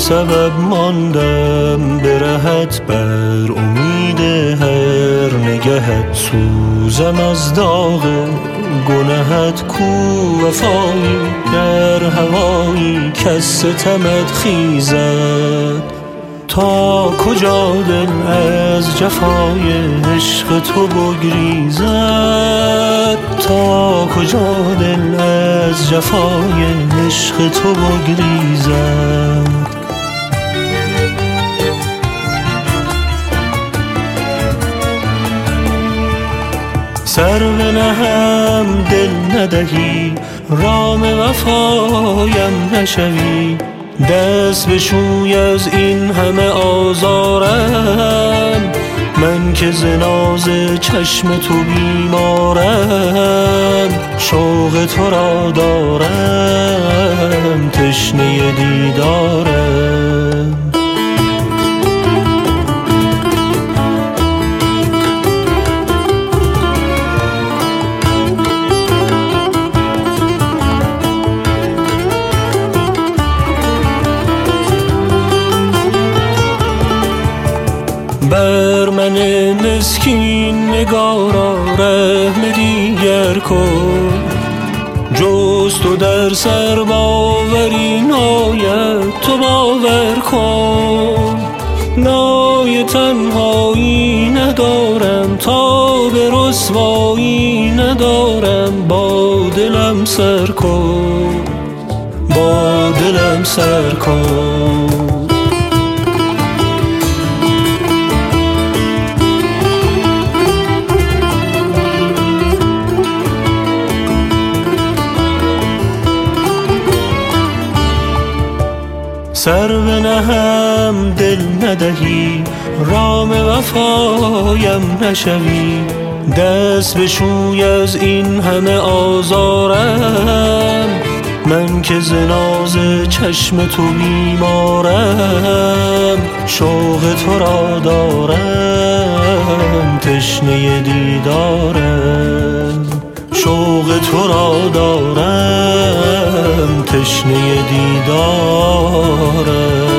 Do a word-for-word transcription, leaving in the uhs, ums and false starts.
سبب ماندم به رهت بر امید هر نگهت، سوزم از داغ گنهت کو وفایی در هوایی کز ستمت خیزد. تا کجا دل از جفای عشق تو بگریزد، تا کجا دل از جفای عشق تو بگریزد. سر بنهم دل ندهی، رام وفایم نشوی، دست بشوی از این همه آزارم. من که ز ناز چشم تو بیمارم، شوق تو را دارم تشنه دیدارم. بر من مسکین نگارا رحم دیگر کن، جز تو در سر باوری ناید تو باور کن. نای تنهایی ندارم تا به رسوایی ندارم، با دلم سر کن با دلم سر کن. سر بنهم دل ندهی، رام وفایم نشوی، دست بشوی از این همه آزارم. من که ز ناز چشم تو بیمارم، شوق تو را دارم تشنه دیدارم. شوق تو را دارم تشنه دیدارم.